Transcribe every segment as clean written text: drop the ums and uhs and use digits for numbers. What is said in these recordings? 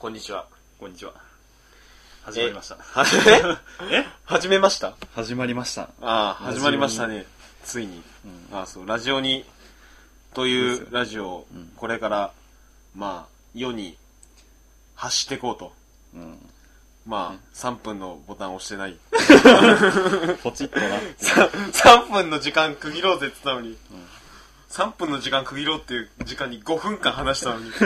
こんにちは。 こんにちは。始まりました。 始めました。 始まりました。 ああ、始まりましたね。ついに。ああ、そう、ラジオに、というラジオを、これから、まあ、世に発していこうと。まあ、3分のボタンを押してない。 ポチッとな。 3分の時間区切ろうぜって言ったのに、3分の時間区切ろうっていう時間に5分間話したのに。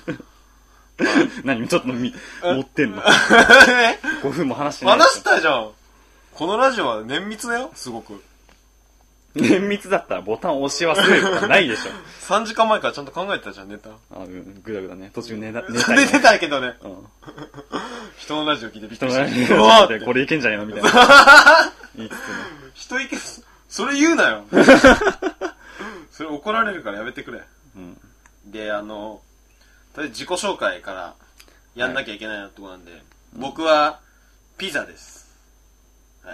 何ちょっと持ってんの ?5 分も話してない。 話したじゃん。このラジオは綿密だよ、すごく。 綿密だったらボタン押し忘れるとかないでしょ。 3時間前からちゃんと考えてたじゃん、ネタ。 ぐだぐだね。途中寝た寝てたけどね。人のラジオ聞いてびっくりした。 人のラジオでこれいけんじゃねえのみたいな。言いつつね。 人いけ、それ言うなよ。それ怒られるからやめてくれ。で、とりあえず自己紹介からやんなきゃいけないなってことなんで、僕はピザです。はい。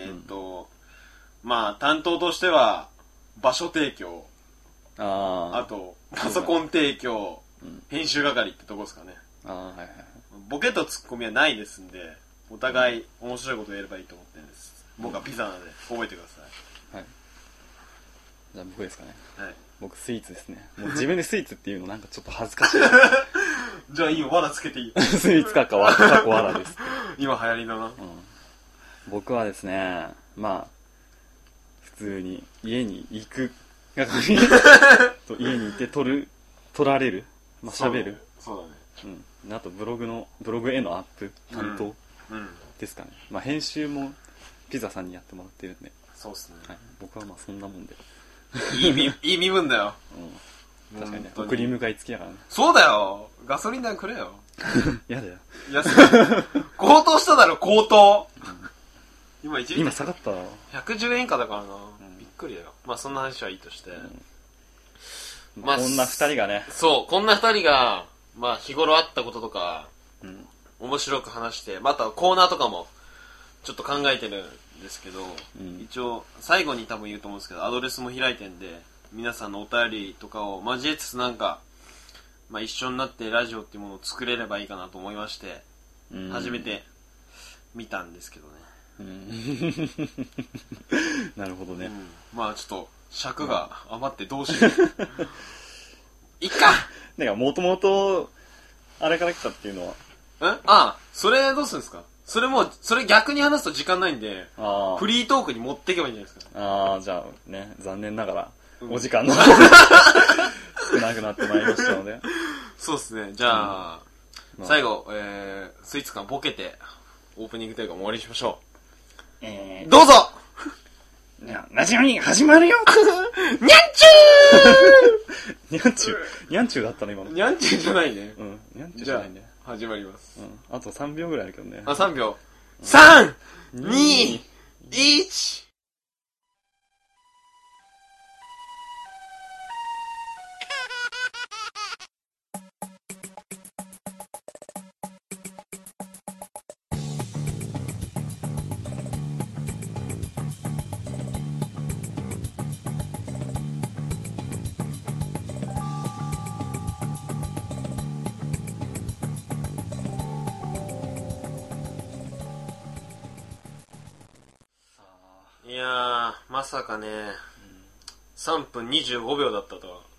まあ、担当としては、場所提供、あと、パソコン提供、編集係ってとこですかね。ボケとツッコミはないですんで、お互い面白いことをやればいいと思ってるんです。僕はピザなので、覚えてください。 はい。じゃあ僕ですかね。 はい。 僕スイーツですね。もう自分でスイーツっていうのなんかちょっと恥ずかしい。 じゃあいいよ、わらつけていいよ。 スイーツかわらです。 今流行りだな。 僕はですね、まあ、普通に家に行く係家にいて撮られる、まあ喋る。 そうだね。 あとブログへのアップ担当ですかね。まあ編集もピザさんにやってもらってるんで。 そうっすね。 はい。僕はまあそんなもんで。 いい身分だよ。 確かにね。送り迎え付きだからね。 そうだよ。ガソリン代くれよ。 やだよ。 安い。高騰しただろ、高騰。今下がった 110円以下だからな。びっくりだよ。まあそんな話はいいとして。 まあこんな二人がね。 そう、こんな二人が、まあ日頃あったこととか、面白く話して、またコーナーとかも、ちょっと考えてるんですけど、一応最後に多分言うと思うんですけど、アドレスも開いてんで、皆さんのお便りとかを交えつつなんか、まあ一緒になってラジオっていうものを作れればいいかなと思いまして、初めて見たんですけどね。 なるほどね。 まあちょっと尺が余ってどうしよう。いっか。 だからもともとあれから来たっていうのは。 それどうするんですか？それ逆に話すと時間ないんで、フリートークに持っていけばいいんじゃないですか。 じゃあね、残念ながら、お時間の少なくなってまいりましたので。 そうですね。じゃあ、最後、スイーツ感ボケて、オープニングというか終わりにしましょう。どうぞラジオに始まるよにゃんちゅーにゃんちゅーだったの今の。 にゃんちゅーじゃないね。 にゃんちゅーじゃないね。 始まります。 あと3秒ぐらいあるけどね。 3秒。3、2、1。いやー、まさかね、3分25秒だったとは。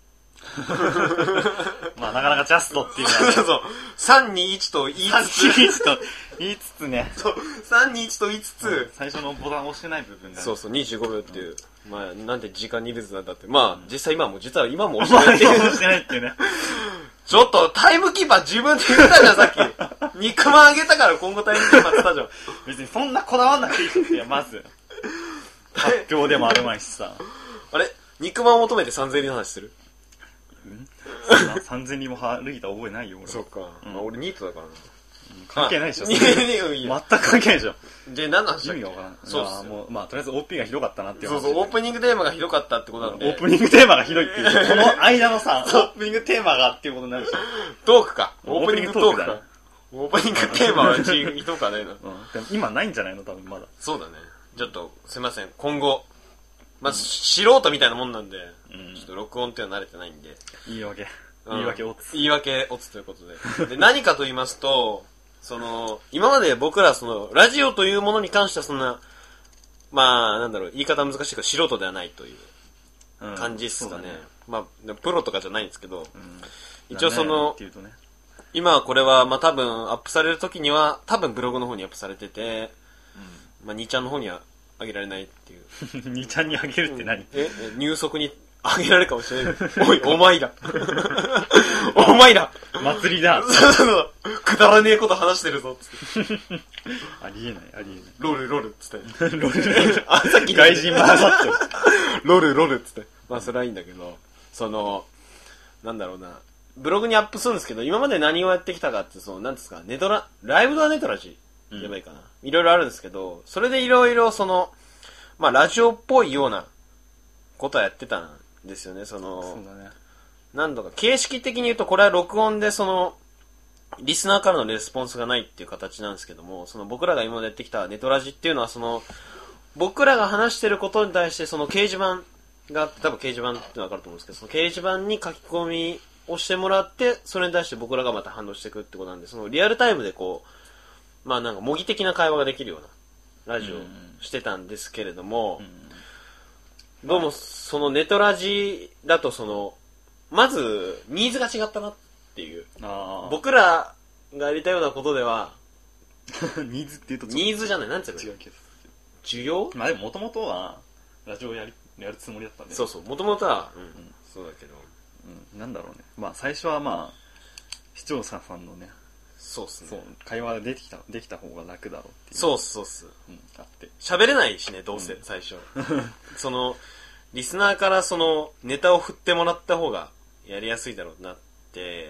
まあなかなかジャストっていうのは、ね、 そう、3、2、1と言いつつね。 そう、3、2、1と言いつつ、 最初のボタン押してない部分が。 そう、25秒っていう。まあ、なんで時間2列なんだって。まあ、実際実は今も押してないっていうね。ちょっと、タイムキーパー自分で言ったじゃん、さっき。肉まんあげたから今後タイムキーパーって言ったじゃん。 別にそんなこだわんなくていいって、まず。発表でもあるまいしさ。 あれ肉まんを求めて3000円の話する ？3000人も歩いた覚えないよ、俺。 そっか。俺ニートだからな。 関係ないでしょ。 全く関係ないでしょ。 で、何の話だっけ？ 意味がわからん。 そうっすよ。まあ、とりあえず OP がひどかったなっていう。 そう、オープニングテーマがひどかったってことなんで。 オープニングテーマがひどいっていう。この間のさ、オープニングテーマがっていうことになるでしょ。 トークか。オープニングトークか。オープニングテーマはひどくはないの。 でも今ないんじゃないの多分まだ。 そうだね。ちょっと、すいません。今後、まず、素人みたいなもんなんで、ちょっと録音っていうのは慣れてないんで。 いいわけ。 言い訳オツ。 言い訳オツということで。で、何かと言いますと、今まで僕らラジオというものに関してはそんな、まあ、なんだろう、言い方難しいけど素人ではないという感じっすかね。まあ、プロとかじゃないんですけど、一応今これは、まあ多分アップされる時には、多分ブログの方にアップされてて、まあ2ちゃんの方にはあげられないっていう。 2ちゃんにあげるって何？ 入足にあげられるかもしれない。おい、お前ら。お前ら。 祭りだ。 くだらねえこと話してるぞ、つって。 ありえない。 ロル、つって。 ロル。さっき外人混ざってる。 ロル、つって。まあそれはいいんだけど、なんだろうな。ブログにアップするんですけど、今まで何をやってきたかって、なんですか、ライブドアネトラジ言えばいいかな。いろいろあるんですけど、それでいろいろまあラジオっぽいようなことはやってたんですよね。 そうだね。 何度か、形式的に言うと、これは録音でリスナーからのレスポンスがないっていう形なんですけども、僕らが今までやってきたネトラジっていうのは、僕らが話してることに対して、掲示板があって、多分掲示板ってのは分かると思うんですけど、その掲示板に書き込みをしてもらって、それに対して僕らがまた反応していくってことなんで、リアルタイムでまあなんか模擬的な会話ができるようなラジオをしてたんですけれども、どうもネトラジだとまずニーズが違ったなっていう。僕らがやりたいようなことでは、 ニーズって言うとニーズじゃない、なんていうの？ 違うけど。 需要？ まあでも元々は、ラジオやるつもりだったんで。 そう、元々は、そうだけど。 なんだろうね。まあ最初はまあ、視聴者さんのね、 そうっすね。 そう、会話ができた方が楽だろうっていう。 そうっす。 あって。 喋れないしね、どうせ、最初。リスナーからネタを振ってもらった方がやりやすいだろうなって、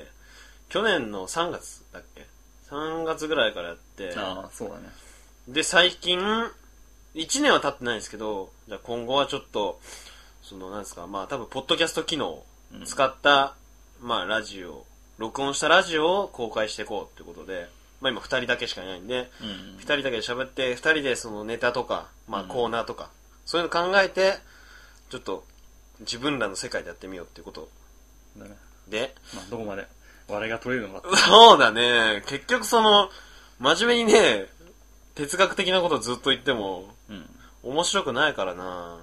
去年の3月だっけ ?3 月ぐらいからやって、 ああ、そうだね。 で、最近、1年は経ってないんですけど、じゃあ今後はちょっと、なんですか、まあ多分、ポッドキャスト機能を使った、まあラジオ、録音したラジオを公開していこうってことで、まあ今2人だけしかいないんで、2人だけで喋って、2人でネタとか、まあコーナーとか、そういうの考えて、ちょっと自分らの世界でやってみようっていうことだね。 で、 まあどこまで笑いが取れるのか。 そうだね。結局真面目にね、哲学的なことをずっと言っても、面白くないからな。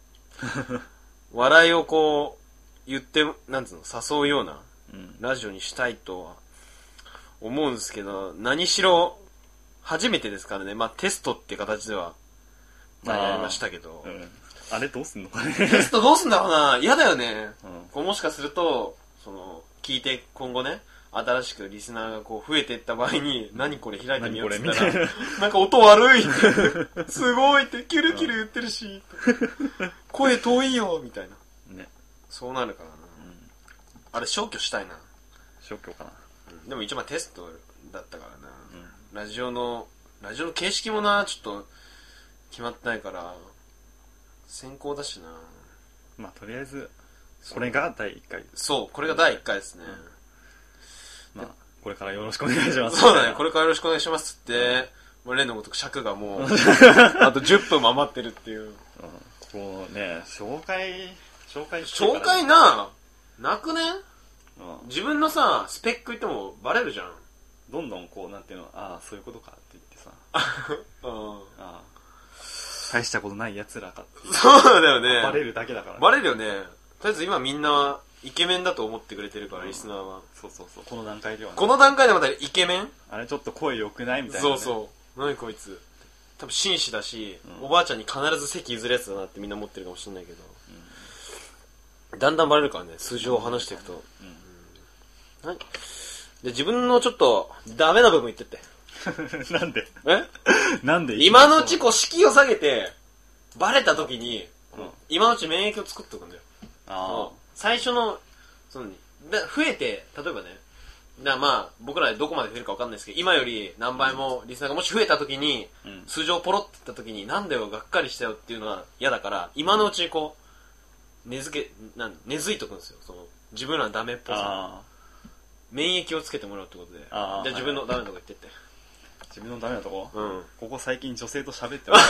笑いを言って、なんつうの、誘うようなラジオにしたいとは思うんですけど、何しろ初めてですからね。まあテストっていう形では、まあやりましたけど。 あれどうすんのかね。 テストどうすんだろうな。嫌だよね。もしかすると、聞いて今後ね、新しくリスナーが増えていった場合に、何これ開いてみようって言ったら、なんか音悪いってすごいってキュルキュル言ってるし、声遠いよみたいな。ね。そうなるからな。あれ消去したいな。 消去かな。 でも一応テストだったからな。ラジオの形式もな、ちょっと決まってないから、先行だしな。 まあとりあえず、これが第1回。 そう、これが第1回ですね。 まあ、これからよろしくお願いします。 そうだね、これからよろしくお願いしますって、例のごとく尺がもう、あと10分も余ってるっていう。 こうね、紹介なくね？自分のさ、スペック言ってもバレるじゃん。 どんどんなんていうの、ああ、そういうことかって言ってさ。大したことない奴らかっていう。 そうだよね。 バレるだけだからね。 バレるよね。とりあえず今みんなイケメンだと思ってくれてるから、リスナーは。 そう。この段階ではね。 この段階でまたイケメン？ あれちょっと声良くないみたいな、ね。 そう。何こいつ。多分紳士だし、おばあちゃんに必ず席譲るやつだなってみんな思ってるかもしれないけど。だんだんバレるからね、数字を話していくと。で、自分のちょっとダメな部分言ってって。 なんでなんで今のうち敷居を下げて、バレた時に、今のうち免疫を作っておくんだよ。最初の、増えて、例えばね、まあ、僕らでどこまで増えるか分かんないですけど、今より何倍もリスナーがもし増えた時に、数字をポロって言った時に、なんだよ、がっかりしたよっていうのは嫌だから、今のうち根付いとくんですよ。自分らのダメっぽさ。免疫をつけてもらうってことで。じゃあ自分のダメなとこ言ってって。 自分のダメなとこ？ここ最近女性と喋って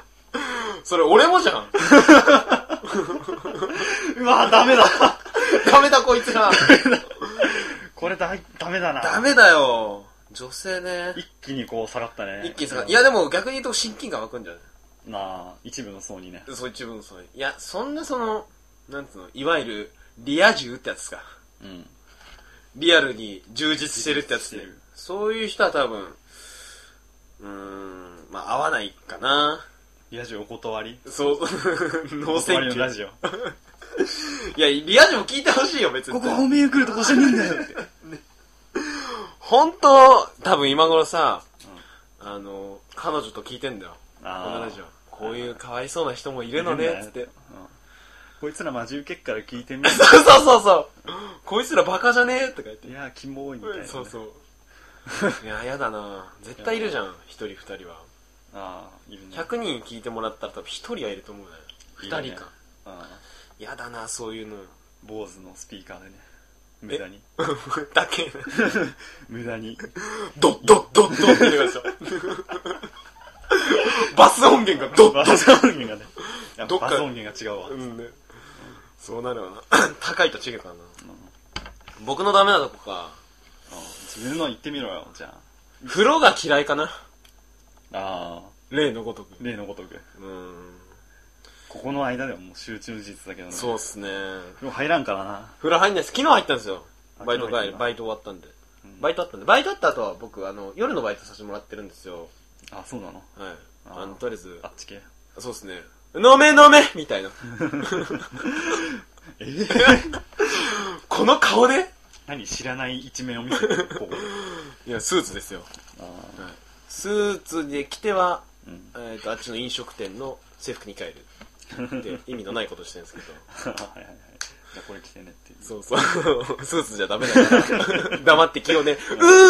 それ俺もじゃん。 うわ、ダメだ。 ダメだこいつら。 これダメだな。 ダメだよ。女性ね。 一気にこう下がったね。 一気に下がった。いやでも逆に言うと親近感湧くんじゃない？ まあ、一部の層にね。 そう、一部の層に。いや、そんななんつうの、いわゆる、リア充ってやつか。 うん。 リアルに充実してるってやつね。そういう人は多分、まあ合わないかな。 リア充お断り？ そう、ノーセンキュー。 お断りのラジオ。 いや、リア充も聞いてほしいよ、別に。 ここおめえ来るとこじゃねえんだよって。 本当、多分今頃さ、彼女と聞いてんだよ。このラジオ。こういうかわいそうな人もいるのね、つって。 こいつらマジ受けっから聞いてみる。 そう。こいつらバカじゃねえとか言って。 いや、キモいみたいな、ね。 そう。いや、やだな。絶対いるじゃん、一人二人は。 ああ、いるね。 100人聞いてもらったら多分一人はいると思うね。2人か。やだな、そういうの。 坊主のスピーカーでね。無駄に。 だけ。 無駄に。 ドッドッドッドッって言ってください。バス音源がドッドッ。 バス音源がね。バス音源が違うわ。 そうなるわな。高いと違うからな。僕のダメなとこか。 自分の言ってみろよ、じゃあ。 風呂が嫌いかな。 ああ。 例のごとく。 ここの間でももう集中術だけどね。 そうっすね。 風呂入らんからな。 風呂入んないです。昨日入ったんですよ。バイト終わったんで。バイトあった後は僕、夜のバイトさせてもらってるんですよ。 あ、そうなの？ はい。とりあえず。 あっち系？ そうっすね。飲めみたいな。この顔で？ 何知らない一面を見せてるここいや、スーツですよ。スーツで着ては、あっちの飲食店の制服に帰る。って意味のないことしてるんですけど。 じゃあこれ着てねっていう。 そう。スーツじゃダメだから。黙って着ようね。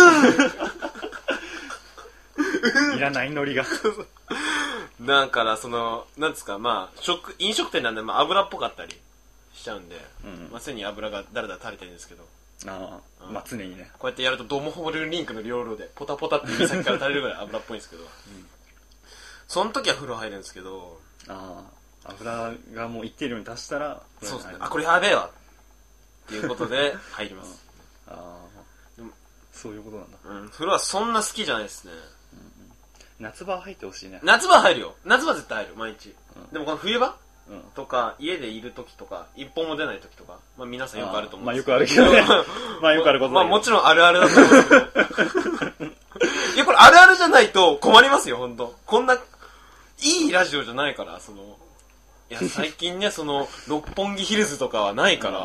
いらないノリが。 だから、なんですか、まあ、飲食店なんで、まあ、油っぽかったりしちゃうんで、まあ、常に油がだらだら垂れてるんですけど。 まあ、常にね。 こうやってやると、ドモホールリンクの両路で、ポタポタって指先から垂れるぐらい油っぽいんですけど。その時は風呂入るんですけど。 油がもう一定量に達したら、 そうですね。これやべえわっていうことで入ります。 そういうことなんだ。 風呂はそんな好きじゃないですね。 夏場入ってほしいね。 夏場入るよ。夏場絶対入る、毎日。でもこの冬場とか、家でいる時とか、一本も出ない時とか、まあ皆さんよくあると思うんですけど。 まあよくあるけどね。まあよくあることだけど。 まあもちろんあるあるだと思うんですけど。いや、これあるあるじゃないと困りますよ、ほんと。こんな、いいラジオじゃないから、いや、最近ね、六本木ヒルズとかはないから、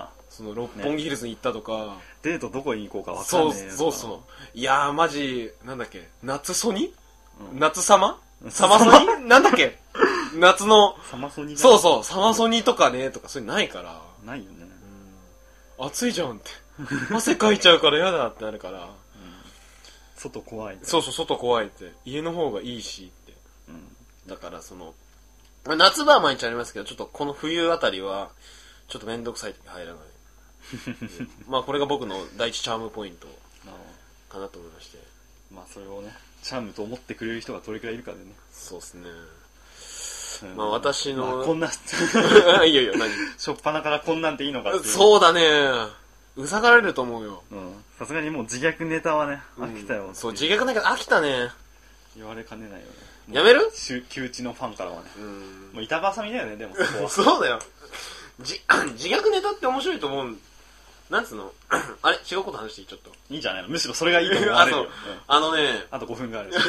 六本木ヒルズに行ったとか、 デートどこに行こうか分かんねえ。 そう。いやー、マジ、なんだっけ、夏ソニ？夏様サマソニなんだっけ夏の、 サマソニ？ そう、サマソニとかね、とかそういうのないから。 ないよね。 暑いじゃんって。汗かいちゃうから嫌だってなるから。 外怖い。 そう、外怖いって。家の方がいいしって。だから夏場は毎日ありますけど、ちょっとこの冬あたりは、ちょっとめんどくさい時入らない。まあこれが僕の第一チャームポイントかなと思いまして。 まあそれをね、チャームと思ってくれる人がどれくらいいるかでね。 そうですね。まあ私の、 こんな、 いや何？ しょっぱなからこんなんていいのかっていう。 そうだね。うざがられると思うよ。 さすがにもう自虐ネタはね、飽きたよ。 そう、自虐ネタ飽きたね。 言われかねないよね。 やめる？ 旧知のファンからはね。もう板挟みだよね、でもそこは。 そうだよ。自虐ネタって面白いと思う。なんつうのあれ違うこと話していい？ちょっと。 いいんじゃないの？むしろそれがいいと思われるよ。 あと5分がある。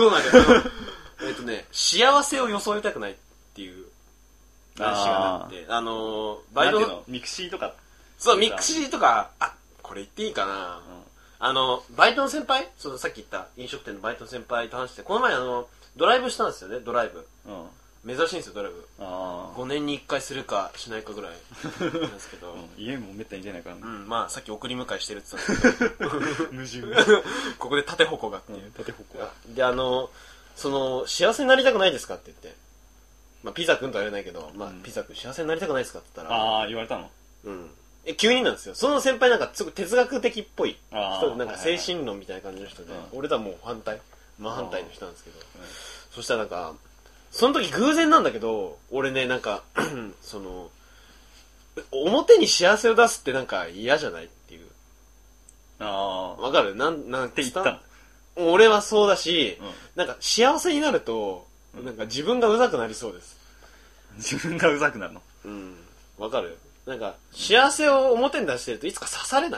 幸せを装いたくないっていう話があって、 バイトミクシーとか。 そう、ミクシーとか、これ言っていいかな、バイトの先輩、さっき言った飲食店のバイトの先輩と話して、この前ドライブしたんですよね、ドライブ。珍しいんですよ、ドライブ。5年に1回するかしないかぐらいなんですけど。 家もめったに出ないからね。 まあさっき送り迎えしてるって言ってたんですけど。 矛盾。 ここで縦矛がっていう。 縦矛が。 で、幸せになりたくないですかって言って。まあピザ君とは言われないけど、まあピザ君幸せになりたくないですかって言ったら。 言われたの？ 急になんですよ。その先輩なんかすごい哲学的っぽい人、なんか精神論みたいな感じの人で、俺とはもう真反対の人なんですけど、そしたらなんか、その時偶然なんだけど、俺ね、なんか、 表に幸せを出すってなんか嫌じゃないっていう。 ああ。 わかる？なんて言ったの？ 俺はそうだし、 うん、 なんか幸せになると、なんか自分がうざくなりそうです。 自分がうざくなるの？ うん。わかる？なんか、幸せを表に出してるといつか刺されない？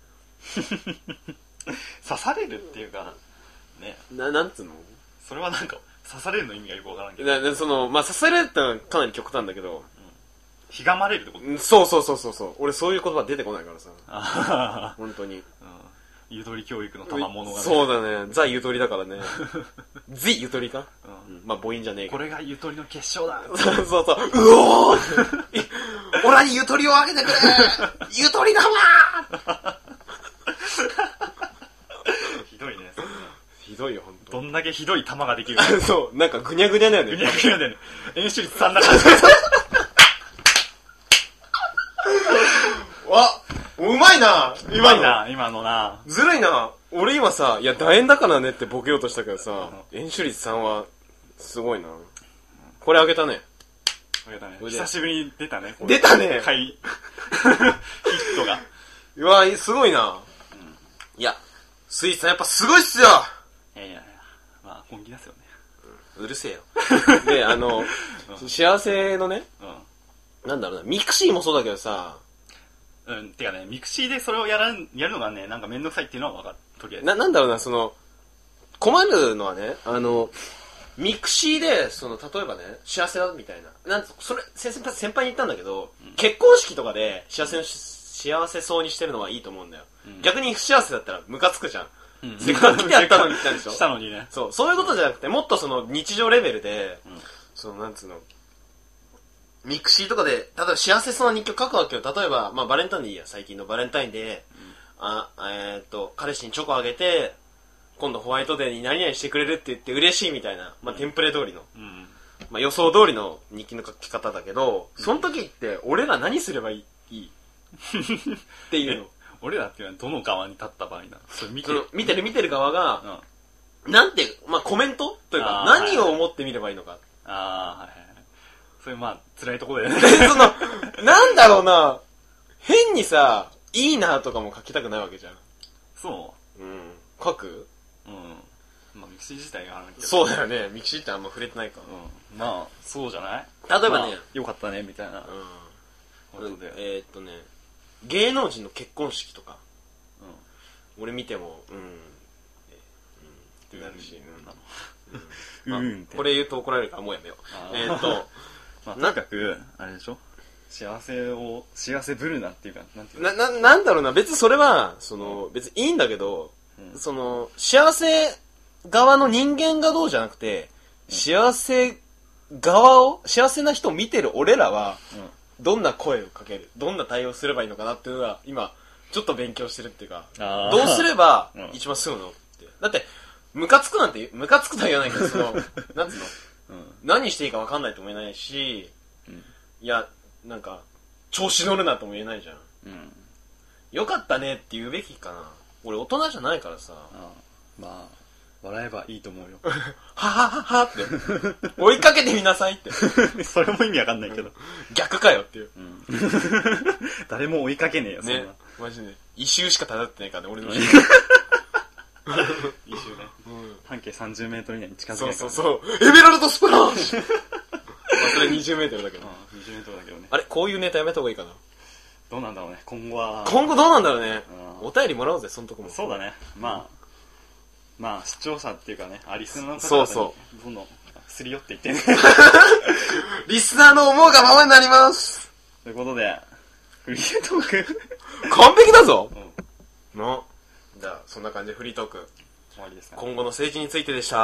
刺されるっていうか、ね。 なんつうの？ それはなんか、刺されるの意味がよくわからんけど。 まあ、刺されるってのはかなり極端だけど、 ひがまれるってこと？ そう。俺そういう言葉出てこないからさ。 あ本当に。 ゆとり教育の賜物がね。 そうだね。ザ・ゆとりだからね。ザ・ゆとりか、まあ母音じゃねえけど。 これがゆとりの結晶だ。 そう。うおーオラにゆとりをあげてくれゆとりだわひどいね、そんな。 ひどいよ、ほんと。 どんだけひどい玉ができるか。 そう、なんかぐにゃぐにゃだよね。 ぐにゃぐにゃだよね。演出率3だから。 うまいな今のな。 ずるいな。俺今さ、いや、楕円だからねってボケようとしたけどさ、演出率3は、すごいな。これあげたね。 あげたね。久しぶりに出たね。 出たね。 ヒットが。 うわ、すごいな。いや、スイーツさんやっぱすごいっすよ。 いや、まあ、本気ですよね。 うるせえよ。で、幸せのね、なんだろうな、ミクシーもそうだけどさ、 てかね、ミクシーでそれをやるのがね、なんかめんどくさいっていうのは分かる。とりあえず。 なんだろうな、困るのはね、ミクシーで、例えばね、幸せだみたいな。それ、先輩に言ったんだけど、結婚式とかで幸せそうにしてるのはいいと思うんだよ。逆に不幸せだったらムカつくじゃん。せっかく来てやったのに来たでしょ。 したのにね。 そういうことじゃなくて、もっと日常レベルで、なんつうの、ミクシーとかで、例えば幸せそうな日記を書くわけよ。例えば、まあバレンタインでいいや、最近のバレンタインで、彼氏にチョコあげて、今度ホワイトデーに何々してくれるって言って嬉しいみたいな、まあテンプレ通りの、まあ予想通りの日記の書き方だけど、その時って俺ら何すればいいっていうの。 俺らっていうのはどの側に立った場合なの？それ見てる側が、なんて、まあコメントというか、何を思って見ればいいのか。 はい。それまあ、辛いところだよね。 なんだろうな、変にさ、いいなとかも書きたくないわけじゃん。 そう？ 書く？ まあ、ミクシー自体があるけど。 そうだよね。ミクシーってあんま触れてないから。 まあ、そうじゃない？ 例えばね、 よかったね、みたいな。 芸能人の結婚式とか、俺見ても、ってなるし、これ言うと怒られるからもうやめよう。 まあ、とにかく、あれでしょ？幸せぶるなっていうか、なんていうなんだろうな、別にそれは、別にいいんだけど、幸せ側の人間がどうじゃなくて、幸せな人を見てる俺らは、どんな声をかける、どんな対応すればいいのかなっていうのが、今、ちょっと勉強してるっていうか、どうすれば一番すぐのって。だって、ムカつくとは言わないけど、なんつうの、何していいか分かんないとも言えないし、いや、なんか、調子乗るなとも言えないじゃん。よかったねって言うべきかな。俺大人じゃないからさ。 まあ、笑えばいいと思うよ。 ははははって。追いかけてみなさいって。 それも意味わかんないけど。 逆かよっていう。 誰も追いかけねえよ、そんな。 ね。マジで。一周しか漂ってないからね、俺の一周。 一周ね。半径30メートル以内に近づけないから。 そう。エメラルドスプラッシュそれ20メートルだけど。 20メートルだけどね。 あれ、こういうネタやめた方がいいかな。 どうなんだろうね、今後どうなんだろうね。お便りもらおうぜ、そのとこも。 そうだね。まあ、視聴者っていうかね、リスナーの方 々 にどんどんすり寄っていってね。 リスナーの思うがままになります。 ということで、フリートーク。 完璧だぞ。じゃあ、そんな感じでフリートーク。 終わりですかね。 今後の政治についてでした。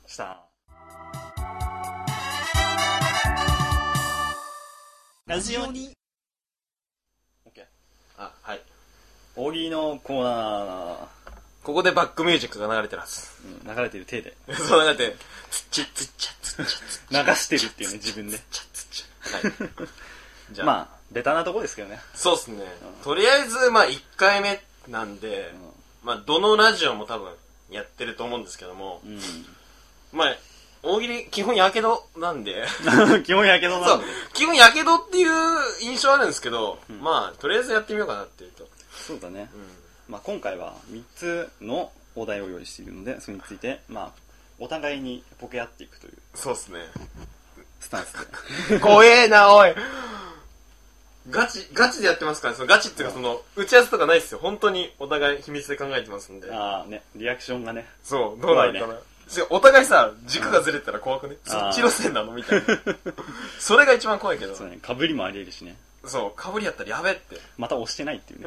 ラジオに。OK。 はい。 大喜利のコーナー。 ここでバックミュージックが流れてるはず。 流れてる手で。 そう流れて、つっちゃつっちゃつっちゃ流してるっていうね、自分で。 はい。じゃあ。 まあ、ベタなとこですけどね。 そうっすね。とりあえず、まあ1回目なんで、まあどのラジオも多分やってると思うんですけども、まあ、 大喜利基本やけどなんで基本やけどそうなんで。 基本やけどっていう印象あるんですけど、まあとりあえずやってみようかなっていうと。 そうだね。まあ今回は3つのお題を用意しているので、それについて、まあ、お互いにボケ合っていくというそうっすね。 スタンスで。 怖えな、おい。ガチでやってますからね。そのガチっていうか、その、打ち合わせとかないっすよ。本当にお互い秘密で考えてますんで。 ああね、リアクションがね。 そう、どうなるかな。お互いさ、軸がずれたら怖くね。そっち路線なのみたいな。それが一番怖いけど。 そうね、被りもあり得るしね。 そう、被りやったらやべって。 また押してないっていうね。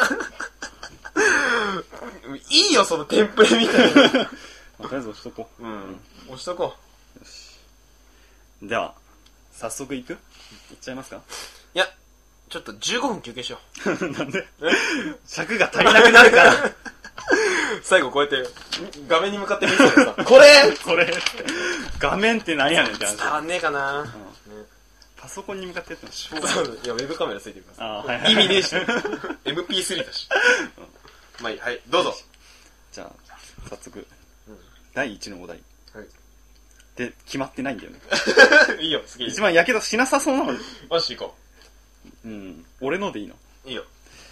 いいよ、そのテンプレみたいな。 まあ、とりあえず押しとこう。 押しとこう。よし。では、早速行く？行っちゃいますか？ いや、ちょっと15分休憩しよう。なんで？尺が足りなくなるから。 最後こうやって画面に向かって見せてさ、これ画面って何やねんって話。 伝わんねえかな、 パソコンに向かってやってもしょうがない。いや、ウェブカメラついてるからさ。 はいはい、 意味ねえし。MP3 だし。まあいい、はい、どうぞ。 じゃあ、早速、第1のお題。 はい。 で、決まってないんだよね。 いいよ、好き。 一番やけどしなさそうなの。 よし、行こう。俺のでいいの？ いいよ。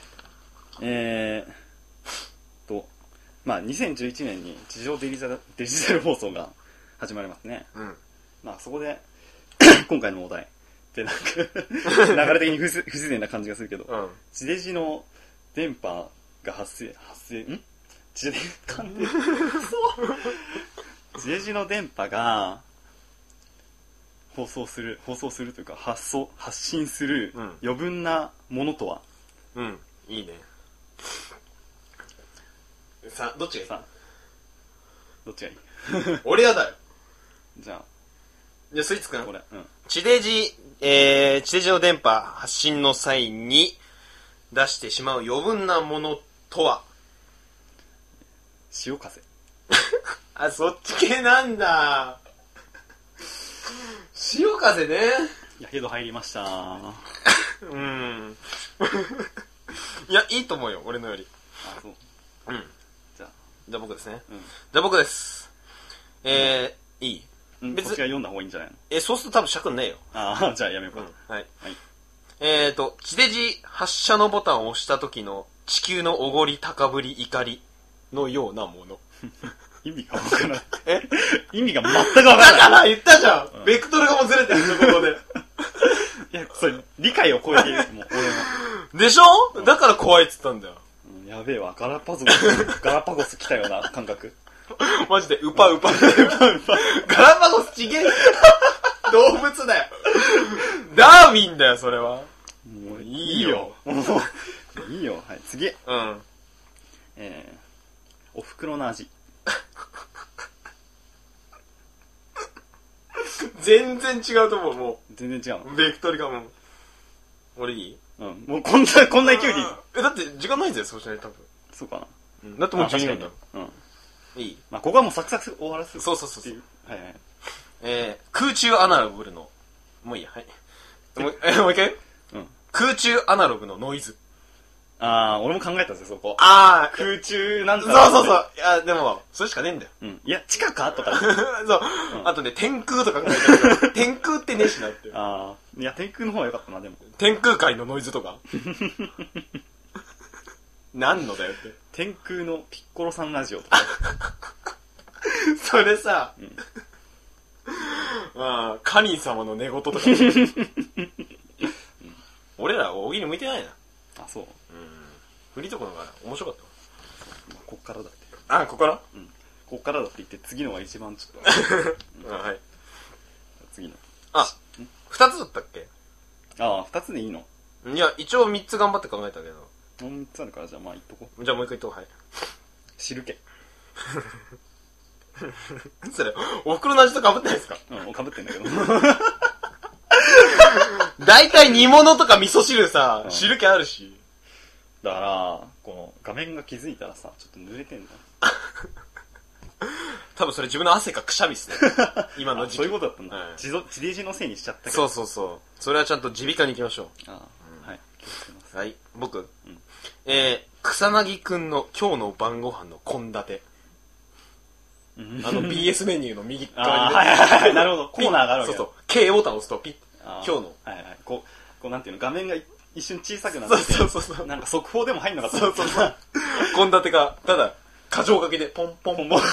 まあ、2011年に地上デジタル放送が始まりますね。まあ、そこで、今回のお題ってなんか流れ的に不自然な感じがするけど、地デジの電波が発生、地デジの電波が放送するというか発信する余分なものとは？ いいね。さあ、どっちがいい？ どっちがいい？ 俺やだよ。 じゃあスイーツくん。 これ。 地デジの電波発信の際に出してしまう余分なものとは？ 潮風。 あ、そっち系なんだ。潮風ね。 やけど入りました。 いや、いいと思うよ、俺のより。 あ、そう。 じゃあ僕ですね。じゃあ僕です。いい？ 別にこっちが読んだ方がいいんじゃないの？そうすると多分尺ねえよ。 じゃあやめようか。 はい。地デジ発射のボタンを押した時の地球のおごり、高ぶり、怒りのようなもの。 意味がわからない。意味が全くわからない。 だから言ったじゃん、ベクトルがもうずれてるんですよ、ここで。 いや、それ、理解を超えている、もう、俺も。 でしょ？だから怖いっつったんだよ。 やべえわ、ガラパゴス来たような感覚。 マジで、ウパウパ。ガラパゴスちげえ。動物だよ。ダーウィンだよ、それは。 もういいよ。いいよ。はい、次。お袋の味。 全然違うと思う、もう。 全然違うの。 ベクトルがもう。俺いい？ もうこんな勢いでいいの？ だって時間ないんだよ、そうしないと多分。 そうかな。 だってもう12分だ。いい？ まあ、ここはもうサクサク終わらせる。 そう。 はいはい。 空中アナログの、もういいや、はい。もう一回？空中アナログのノイズ。 俺も考えたんですよ、そこ。空中なんだろう。 そう。いや、でも、それしかねえんだよ。 いや、地下かとか。 そう。あとね、天空とか考えたけど、天空ってねえしなって。 いや、天空の方が良かったな、でも。 天空界のノイズとか。何のだよって。 天空のピッコロさんラジオとか。 それさ、カニン様の寝言とか。俺ら大喜利向いてないな。 そう。 フリーとこのが面白かった。 こっからだって。 こっから？ こっからだって言って次のが一番ちょっと。 はい。 次の。 2つだったっけ ？2つでいいの？ いや、一応3つ頑張って考えたけど。 3つあるから、じゃあまあ言っとこう。じゃあもう一回言っとこう、はい。 汁気。 それ、お袋の味と被ってないですか？ 被ってんだけど。 大体煮物とか味噌汁さ、汁気あるし。 だから、この画面が気づいたらさ、ちょっと濡れてんだ。 多分それ自分の汗かくしゃみっすね。今の時期。 そういうことだったんだ。地デジのせいにしちゃったけど。そう。それはちゃんと耳鼻科に行きましょう。 はい。気をつけます。 はい。僕。草薙くんの今日の晩ご飯の献立。 BS メニューの右あ側に。 はいはいはい。なるほど。コーナーがあるわけだ。 そうそう。K ボタンを押すとピッ。今日の。 はいはい。こうなんていうの、画面が一瞬小さくなってて。 そう。 なんか速報でも入んなかった。 そう。献立が、ただ、過剰書きで、ポンポンポン。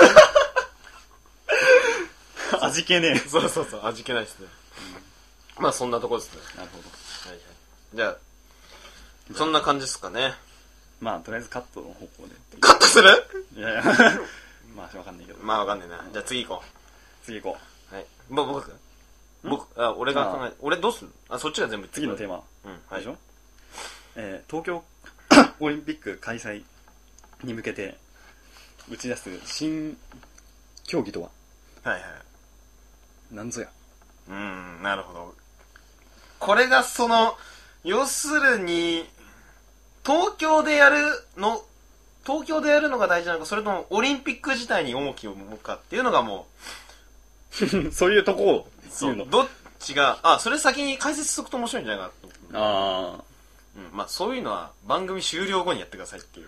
味気ねえ。 そう、味気ないですね。まあ、そんなとこですね。 なるほど。 はい。じゃあ、そんな感じですかね。 まあ、とりあえずカットの方向で。 カットする？ いやまあ、わかんないけど。 まあ、わかんないな。じゃあ次行こう。次行こう。はい。俺が考え、俺どうする？そっちが全部。 次のテーマ。 はい。 でしょ？東京オリンピック開催に向けて打ち出す新競技とは？ はい。 なんぞや。 なるほど。これが要するに、東京でやるのが大事なのか、それともオリンピック自体に重きを置くかっていうのがもうそういうとこを言うの。 どっちが、それ先に解説しとくと面白いんじゃないかなと。まあそういうのは番組終了後にやってくださいっていう。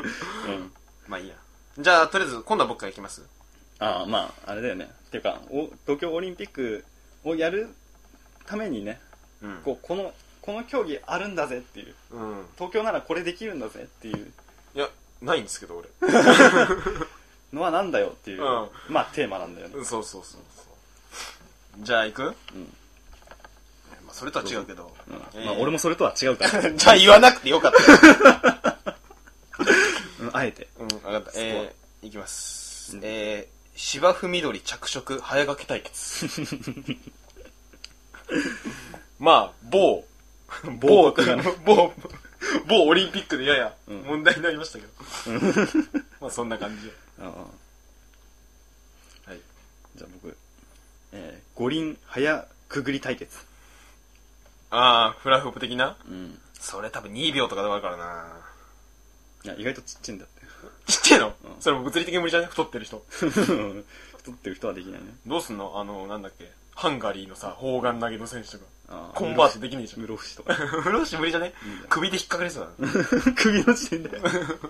まあいいや。じゃあとりあえず今度は僕からいきます。 まああれだよね。っていうか東京オリンピックをやるためにね、この競技あるんだぜっていう、東京ならこれできるんだぜっていう。 いやないんですけど俺。 のはなんだよっていう、まあテーマなんだよね。 そう。じゃあ行く？それとは違うけど。 まあ俺もそれとは違うから。 じゃあ言わなくてよかった。 あえて。 分かった。いきます。芝生緑着色早掛け対決。まあ某オリンピックでやや問題になりましたけど。まあそんな感じで。はい。 じゃあ僕、五輪早くぐり対決。 フラフープ的な？それ多分2秒とかで終わるからな。 いや、意外とちっちゃいんだって。 ちっちゃいの？それも物理的に無理じゃね？太ってる人。 太ってる人はできないね。 どうすんの？なんだっけ？ハンガリーのさ、砲丸投げの選手とか。コンバートできねえじゃん。 室伏とか。 室伏無理じゃね？首で引っかかりそうだな。 首の時点で。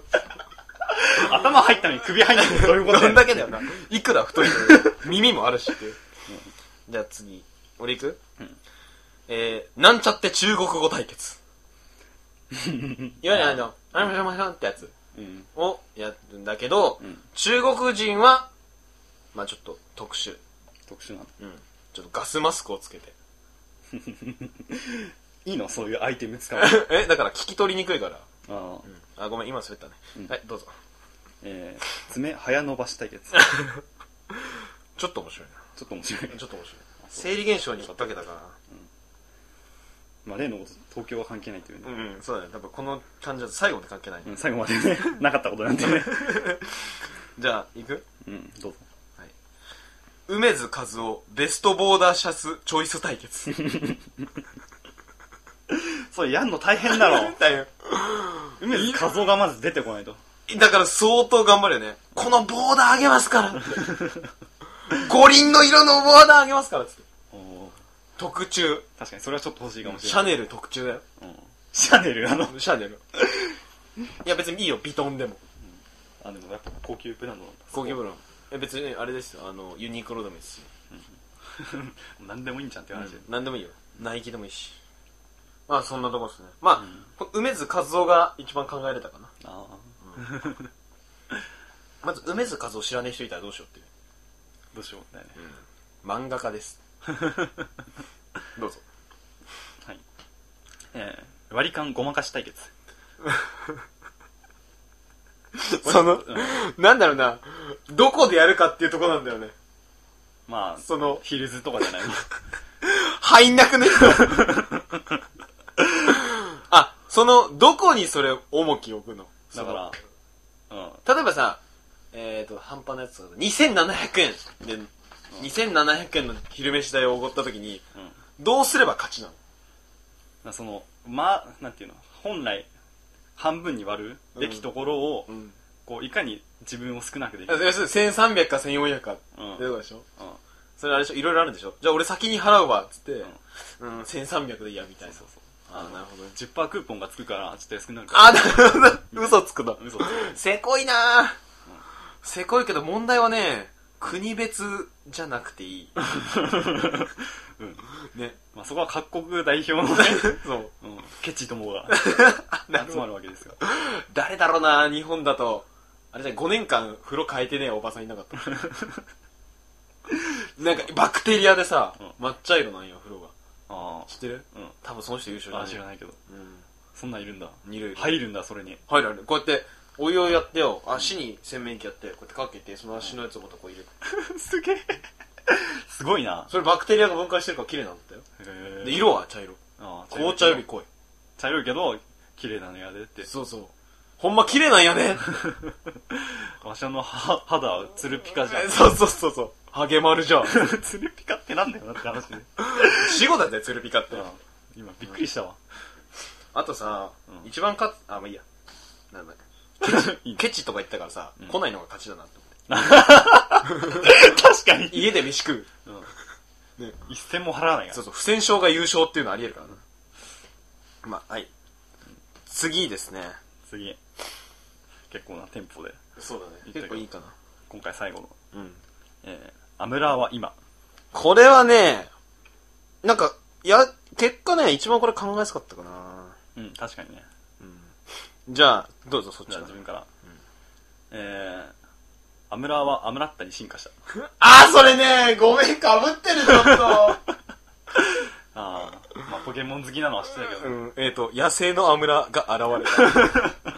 頭入ったのに首入ったのにどういうことどんだけだよな。いくら太いの耳もあるしっていう。じゃあ次。俺行く？なんちゃって中国語対決。いわゆるってやつをやるんだけど、中国人は、まあちょっと特殊なの。ちょっとガスマスクをつけて。 いいの？そういうアイテム使う。 だから聞き取りにくいから。ごめん、今滑ったね。はい、どうぞ。 爪早伸ばし対決。 ちょっと面白いな。 ちょっと面白い。 生理現象に引っ掛けたから。 まあ例のこと東京は関係ないというね。 そうだね。多分この感じだと最後まで関係ない。 最後までね、なかったことなんでね。 じゃあ、行く？ どうぞ。 梅津和夫ベストボーダーシャツチョイス対決。 それやんの大変だろ。 大変。 梅津和夫がまず出てこないと。 だから相当頑張るよね。このボーダーあげますからって。五輪の色のボーダーあげますからって。特注。 確かにそれはちょっと欲しいかもしれない。 シャネル特注だよ。 シャネルシャネル。いや別にいいよ、ビトンでも。 でもやっぱ高級ブランドなんだ。 高級ブランド。別にあれですよ、ユニクロでもいいし。 何でもいいんじゃんって話。 何でもいいよ。ナイキでもいいし。まあそんなとこですね。まあ、梅津和夫が一番考えれたかな。まず梅津和夫知らねえ人いたらどうしようっていう。 どうしようだよね。 漫画家です。どうぞ。 はい。割り勘ごまかし対決。 なんだろうな、どこでやるかっていうとこなんだよね。 まあ、ヒルズとかじゃない。 入んなくね。どこにそれ重きを置くの？ だから、 例えばさ、半端なやつだと2700円で、2700円の昼飯代をおごった時に、どうすれば勝ちなの？ なんていうの、本来、半分に割るべきところを、いかに自分を少なくできる。 要するに1300か1400かってことでしょ？それあれでしょ、いろいろあるんでしょ？じゃあ俺先に払うわっつって、1300でいいやみたいな。 なるほどね。10% クーポンがつくから、ちょっと安くなるから。 なるほど。嘘つくの。せこいなぁ。 せこいけど問題はね、国別じゃなくていい。 うん。 ね。 まあそこは各国代表のね、 そう。 うん。ケチどもが集まるわけですよ。 誰だろうな、日本だと。あれじゃ5年間風呂変えてねえおばさんいなかった。なんかバクテリアでさ、抹茶色なんよ、風呂が。 ああ。 知ってる？うん。多分その人優勝じゃない。 知らないけど。 うん。 そんなんいるんだ。 入るんだ、それに。 入る。こうやって、お湯をやってよ、足に洗面器やって、こうやってかけて、その足のやつをまたこう入れて。 すげえ。すごいな。 それバクテリアが分解してるから綺麗なんだったよ。で、色は茶色。紅茶より濃い。 茶色いけど、綺麗なのやでって。 そうそう。ほんま綺麗なんやね。 わしの肌はツルピカじゃん。 そう。ハゲマルじゃん。 ツルピカってなんだよなって話で。 死後だぜ、ツルピカって。 今びっくりしたわ。 あとさ、一番まあいいや。なんだっけ。ケチとか言ったからさ、来ないのが勝ちだなって思って。 確かに。 家で飯食う。ね、一銭も払わないから。 そう、不戦勝が優勝っていうのあり得るからな。まあ、はい。次ですね。 次。結構なテンポで。 そうだね。結構いいかな。 今回最後の。 うん。 アムラーは今。 これはね、なんか、結果ね、一番これ考えやすかったかな。 うん、確かにね。 うん。じゃあ、どうぞそっち。 じゃあ自分から。アムラーはアムラッタに進化した。 それね、ごめん、かぶってる、ちょっと。 まあポケモン好きなのは知ってたけど。 野生のアムラが現れた。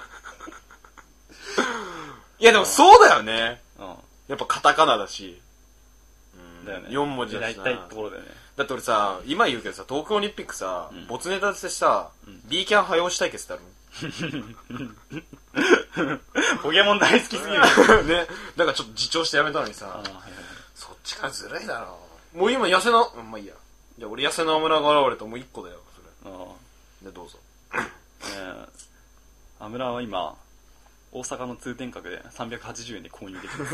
いや、でもそうだよね。やっぱカタカナだし。 だよね。 4文字だしな。大体ところだよね。 だって俺さ、今言うけどさ、東京オリンピックさ、没ネタでさ、B キャン早押し対決ってあるポケモン大好きすぎる。 ね。だからちょっと自重してやめたのにさ、そっちからずるいだろ。もう今痩せの、まあいいや。いや、俺痩せのアムラが現れたもう1個だよ、それ。で、どうぞ。 アムラは今、大阪の通天閣で380円で購入できます。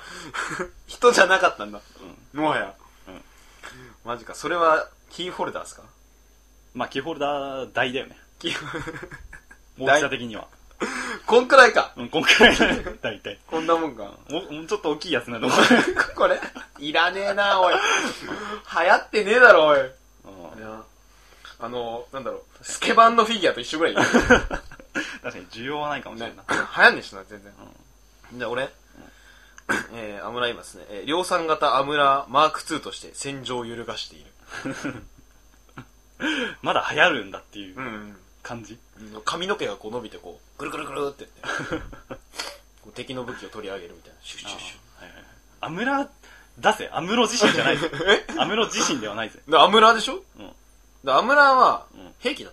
人じゃなかったんだ。もはや。マジか。それは、キーホルダーですか？ まあ、キーホルダー台だよね。大きさ的には。 こんくらいか。 こんくらいだね。大体。 こんなもんか。 もうちょっと大きいやつなの。 これ、いらねえな、おい。流行ってねえだろ、おい。なんだろう、スケバンのフィギュアと一緒ぐらい。 確かに需要はないかもしれない。 流行んねえしな、全然。じゃあ俺、アムラいますね。量産型アムラマーク2として戦場を揺るがしている。 まだ流行るんだっていう感じ。 髪の毛がこう伸びてこう、ぐるぐるぐるって言って、敵の武器を取り上げるみたいな。シュッシュッシュッ。 アムラ、出せ。アムロ自身じゃないぜ。アムロ自身ではないぜ。 アムラでしょ？アムラは兵器だった。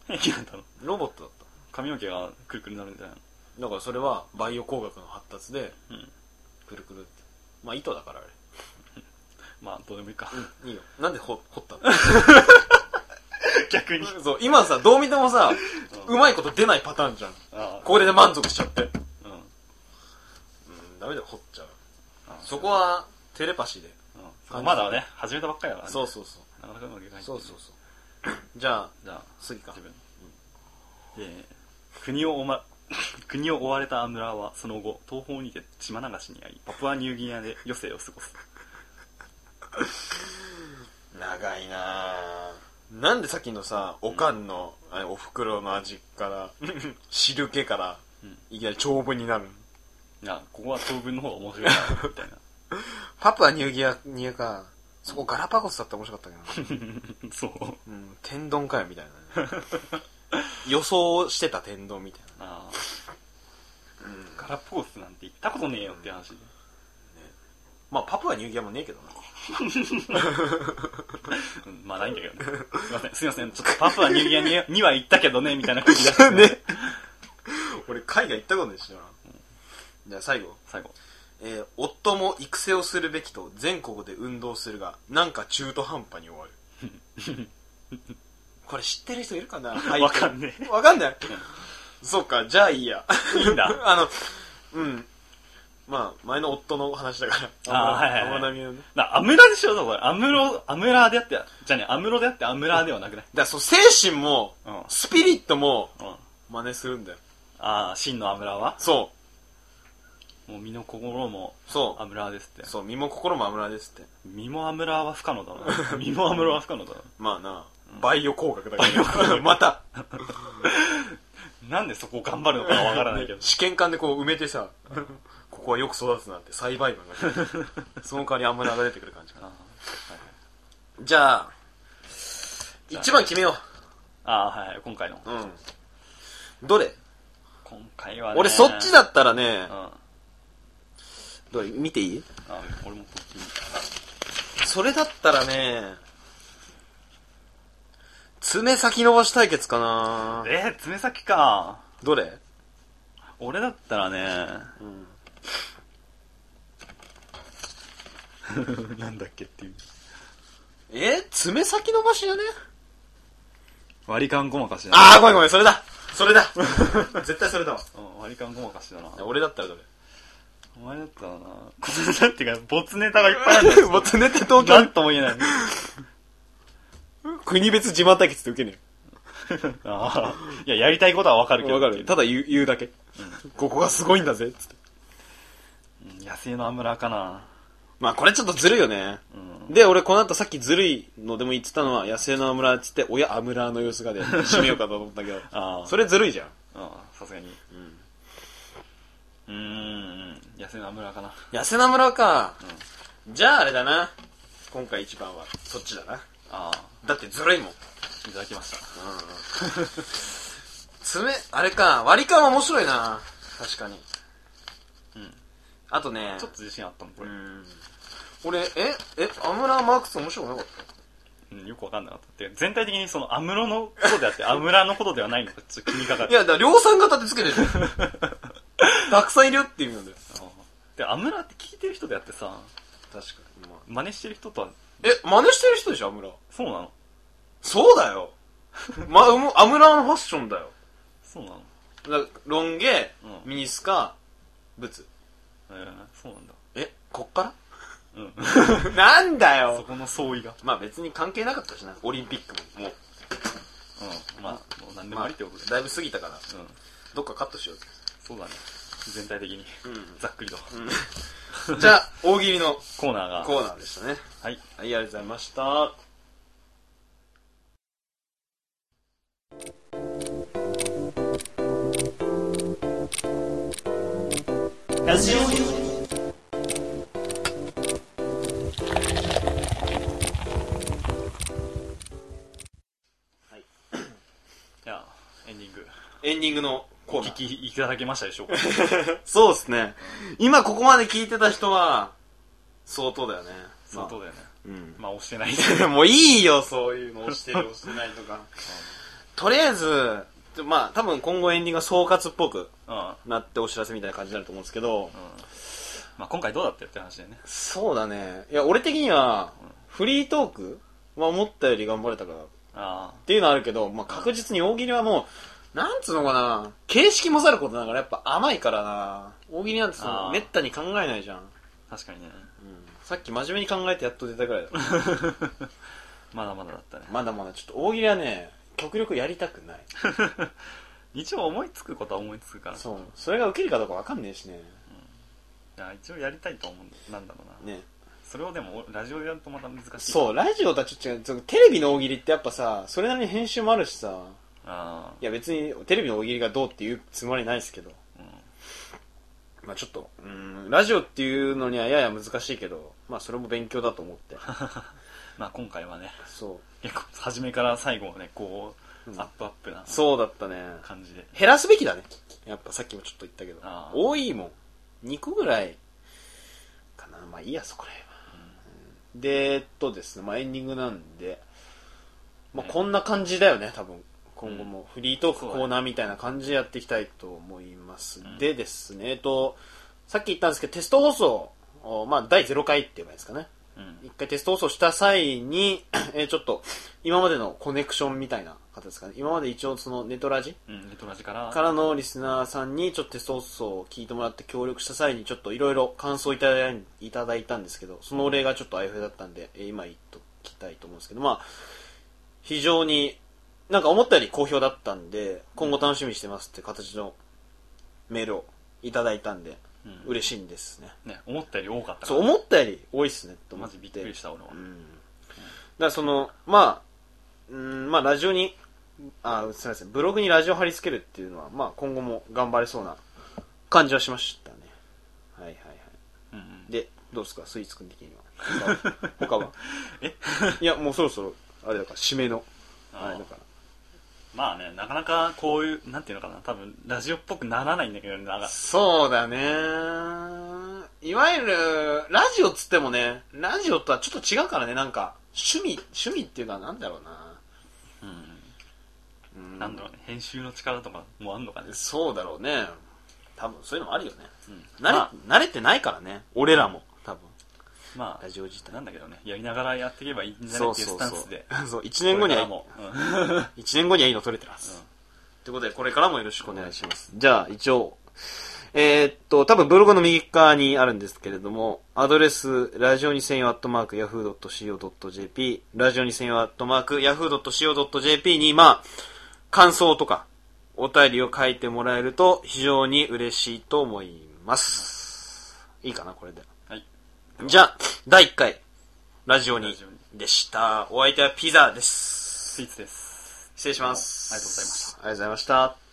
兵器だったの？ ロボットだった。 髪の毛がくるくるになるみたいな。 だからそれはバイオ工学の発達で、くるくるって。まあ糸だからあれ。 まあどうでもいいか。 いいよ。なんで掘ったの？ 逆に。 そう、今さ、どう見てもさ、うまいこと出ないパターンじゃん。これで満足しちゃって。ダメだよ、掘っちゃう。そこは、テレパシーで。 まだね、始めたばっかりだからね。 そうそうそう。 なかなかうまくいかない。 そうそうそう。じゃあ、次か。 自分。国を追われたアムラーは、その後、東方にて島流しに遭い、パプアニューギニアで余生を過ごす。 長いなぁ。なんでさっきのさ、おかんの、お袋の味から、汁気から、いきなり長文になる。 いや、ここは長文の方が面白いな、みたいな。 パプアニューギニアか。そこガラパゴスだったら面白かったけどな。 そう。 天丼かよ、みたいな、ね。予想してた天丼みたいな。 ガラパゴスなんて行ったことねえよって話で。 まあ、パプアニューギニアもねえけどな。 まあないんだけどね。すいません。ちょっとパプアニューギニアには行ったけどね、みたいな空気出してね。 俺、海外行ったことないしな。じゃあ最後。夫も育成をするべきと全国で運動するが、なんか中途半端に終わる。これ知ってる人いるかな？ わかんねえ。 わかんない。そうか、じゃあいいや。 いいんだ。 まあ、前の夫の話だから。アムラミのね。 アムラでしょ、これ。アムラであって、じゃあね、アムロであってアムラではなくない？ だからそう、精神も、スピリットも、真似するんだよ。 ああ、真のアムラはそもう身の心もそうアムラですって。 そう、身も心もアムラですって。 身もアムラは不可能だな。身もアムラは不可能だな。 まあな、バイオ工学だけど。また。 なんでそこを頑張るのかわからないけど。 試験管でこう埋めてさ、ここはよく育つなって栽培マンがその代わりアムラが出てくる感じかな。じゃあ、一番決めよう。 ああ、はい、今回の。 うん。どれ？ 今回はね。 俺そっちだったらね、 うん。 どれ見ていい？ あ、俺もそっちに。 それだったらね、爪先伸ばし対決かな。 爪先か。 どれ？ 俺だったらね、なんだっけっていう。 爪先伸ばしだね。 割り勘ごまかしだな。 ああ、ごめんごめん、それだ絶対それだわ。 割り勘ごまかしだな。 俺だったらどれ？ お前だったらな、これだってか、ボツネタがいっぱいあるんだよ。 ボツネタ東京なんとも言えない。 国別自慢対決って受けねああ。いや、やりたいことはわかるけえ。 ど。 わかる。ただ言うだけ。ここがすごいんだぜ、つって。 野生のアムラかな。 まあこれちょっとずるいよね。で、俺この後さっきずるいのでも言ってたのは、野生のアムラっつって、親アムラの様子がで締めようかと思ったけど、それずるいじゃん。 さすがに。野生のアムラかな。 野生のアムラか。じゃああれだな。今回一番は、そっちだな。だってずるいもん。 いただきました。 あれか、割り勘は面白いな。確かに。あとね、 ちょっと自信あったもん、これ。 俺、アムラマークス面白くなかった？ よくわかんなかった。全体的にそのアムロのことであって、アムラのことではないのか、ちょっと気にかかる。 いや、だから量産型でつけてるじゃん。たくさんいるよっていう意味なんだよ。 で、アムラって聞いてる人であってさ、 確かに。 真似してる人とは、 真似してる人でしょ、アムラ。 そうなの？ そうだよ。アムラのファッションだよ。 そうなの？ ロン毛、ミニスカ、ブツ。 そうなんだ。 こっからうん。 なんだよ。 そこの相違が。 まあ別に関係なかったしな、オリンピックも。もう。 まあ、もう何でもありってことで。 だいぶ過ぎたから、どっかカットしよう。 そうだね。全体的に。ざっくりと。 じゃあ、大喜利のコーナーでしたね。 はい。 はい、ありがとうございました。ラジオじゃあ、エンディング。 エンディングのコーナー。 お聞きいただけましたでしょうか？ そうですね。今ここまで聞いてた人は、相当だよね。 相当だよね。まあ、押してない。 もういいよ、そういうの。押してる、押してないとか。とりあえず、まあ、多分今後エンディングが総括っぽくなってお知らせみたいな感じになると思うんですけど、 まあ、今回どうだったよって話だよね。 そうだね。いや、俺的には、フリートークは思ったより頑張れたからっていうのはあるけど、まあ、確実に大喜利はもう、なんつうのかな、形式もさることながらやっぱ甘いからな。大喜利なんてさ、めったに考えないじゃん。 確かにね。 さっき真面目に考えてやっと出たぐらいだ。 まだまだだったね。 まだまだちょっと大喜利はね、極力やりたくない。 一応思いつくことは思いつくから。 そう。それが受けるかどうかわかんねえしね。 いや、一応やりたいと思う。なんだろうな。ね。それをでも、ラジオでやるとまた難しい。 そう、ラジオとはちょっと違う。テレビの大喜利ってやっぱさ、それなりに編集もあるしさ。いや別にテレビの大喜利がどうっていうつもりないですけど。まあちょっと、ラジオっていうのにはやや難しいけど、まあそれも勉強だと思って。 まあ今回はね、 そう。 結構初めから最後までね、こう、アップアップな。 そうだったね。 感じで。 減らすべきだね。やっぱさっきもちょっと言ったけど。 あ多いもん。2個ぐらいかな。まあいいや、そこらへんは。で、ですね、まあエンディングなんで、まあこんな感じだよね、多分。今後もフリートークコーナーみたいな感じでやっていきたいと思います。でですね、さっき言ったんですけど、テスト放送、まあ第0回って言えばいいですかね。一回テスト放送した際に、ちょっと、今までのコネクションみたいな方ですかね。今まで一応そのネトラジからのリスナーさんにちょっとテスト放送を聞いてもらって協力した際にちょっといろいろ感想いただいたんですけど、そのお礼がちょっとあやふやだったんで、今言っときたいと思うんですけど、まあ、非常になんか思ったより好評だったんで、今後楽しみにしてますって形のメールをいただいたんで、嬉しいんですね。 ね、思ったより多かったから。 そう、思ったより多いっすね、と思って。 マジびっくりした俺は。だからその、まあラジオに、すみません、ブログにラジオ貼り付けるっていうのは、まあ今後も頑張れそうな感じはしましたね。はいはいはい。で、どうですか、スイーツくん的には。他はいや、もうそろそろ、あれだから、締めの、あれだから。 まあね、なかなかこういう、なんていうのかな、多分、ラジオっぽくならないんだけどね、 そうだね。いわゆる、ラジオっつってもね、ラジオとはちょっと違うからね、なんか、趣味っていうのはなんだろうな。 なんだろうね、編集の力とかもあんのかね。 そうだろうね。多分、そういうのもあるよね。慣れてないからね、俺らも、多分。 まあ、 ラジオ自体なんだけどね、やりながらやっていけばいいんじゃないっていうスタンスで。 そう、1年後には、1年後にはいいの撮れてます。ということで、これからもよろしくお願いします。じゃあ、一応、多分ブログの右側にあるんですけれども、アドレス、ラジオに専用@yahoo.co.jp、ラジオに専用@yahoo.co.jp に、まあ、感想とか、お便りを書いてもらえると非常に嬉しいと思います。いいかな、これで。 はい。 じゃあ、第1回、ラジオにでした。お相手はピザです。 スイーツです。 失礼します。 ありがとうございました。 ありがとうございました。